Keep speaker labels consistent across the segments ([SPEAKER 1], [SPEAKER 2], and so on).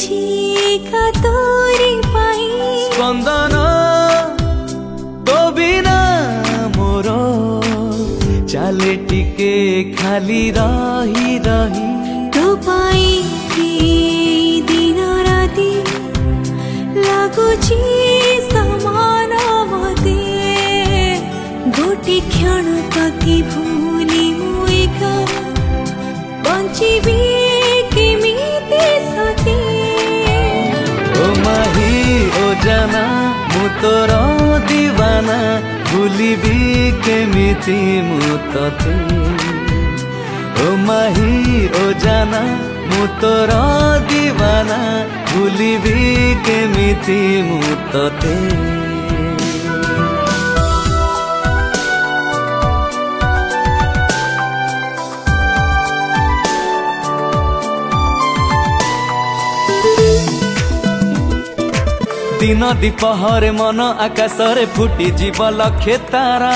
[SPEAKER 1] बुलुची का तोरी पाई
[SPEAKER 2] स्पंदन तो बिना मोर चाले टिके खाली रही रही
[SPEAKER 1] तो पाई दिन राति लगुची समान मते गोटे क्षण कति भूली मुएका बंचिबी केमिति सते
[SPEAKER 2] ओ माही ओ जाना मु तोर दीवाना भूलिबी केमिति मु तते ओ माही ओ जाना मु तोर दीवाना भूलिबी केमिति मु तते दिन दीपहरे मन आकाशरे फुटी जीव लक्षे तारा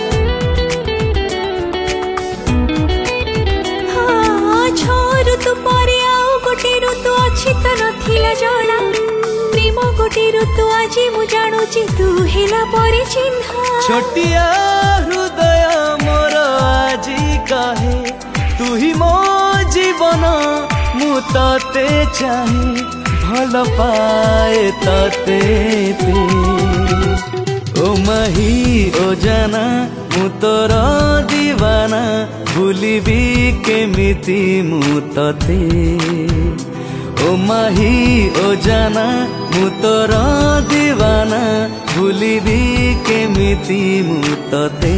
[SPEAKER 1] ऋतु परे आउ गोटे ऋतु अछि त नथिला जणा प्रेम गोटे ऋतु आजि मु जानुची तू हेला परे चिन्हा
[SPEAKER 2] छोटिया हृदय मोर आजि कहे तू ही मो जीवन मु तते चाहे भल पाए तते पे ओ माही ओ जाना मु तोर दीवाना भूलिबी केमिति मु तते ओ माही ओ जाना मु तोर दीवाना भूलिबी केमिति मु तते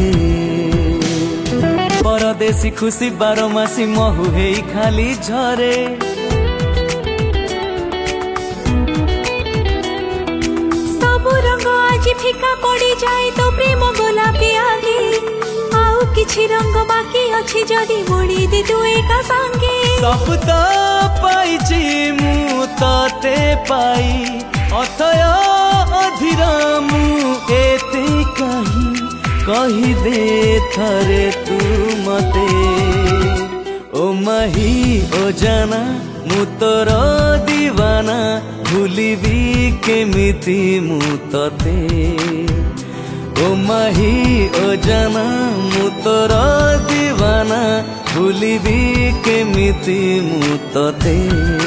[SPEAKER 2] परदेशी खुशी बारमासी महु हेई खाली झरे
[SPEAKER 1] आज फिका पड़ी जाए तो प्रेम गोलापी आगे आउ किछि रंग बाकी अछि जदी मोड़ी दे तू एका संगे
[SPEAKER 2] सब तो पाइछि मु तते पाई अथय अधीर मु एते कही दे थरे तू मते ओ माही ओ जाना मु तोर दीवाना भूलिबी केमिति मु तते ओ माही ओ जाना मु तोर दीवाना भूलिबी केमिति मु तते।